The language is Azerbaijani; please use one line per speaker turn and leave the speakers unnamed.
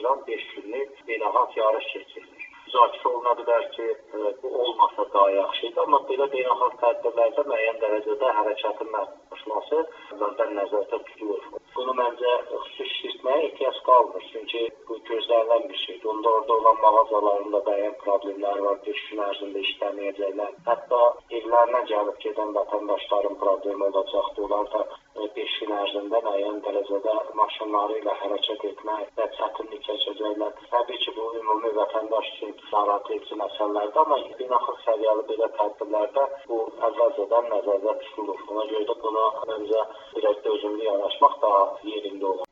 baxmayaraq 5 günlük beynəlxalq yarış keçirilir. Müzakirə oluna bilər ki, bu olmasa daha yaxşı idi, amma belə beynəlxalq tədbirlərdə müəyyən dərəcədə hərəkətin məhdudlaşması əvvəldən nəzərdə tutulur. Bunu məncə xüsusi şişirtməyə ehtiyac qalmır, çünki bu gözlənilən bir şeydir. Onda orada olan mağazaların da müəyyən problemləri var, 5 gün ərzində işləməyəcəklər. Hətta evlərinə gəlib gedən vətəndaşların problemi olacaqdır. Onlar da 5 gün ərzində müəyyən dərəcədə maşınları ilə hərəkət etmək və çətinlik çəkəcəklər. Təbii ki, bu ümumi vətəndaş üçün narahat edici məsələlərdir, amma beynəlxalq səviyyəli belə tədbirlərdə bu əvvəlcədən nəzərdə tutulur. Ona görə də buna məncə biraz dözümlü yanaşmaq daha yerində olur.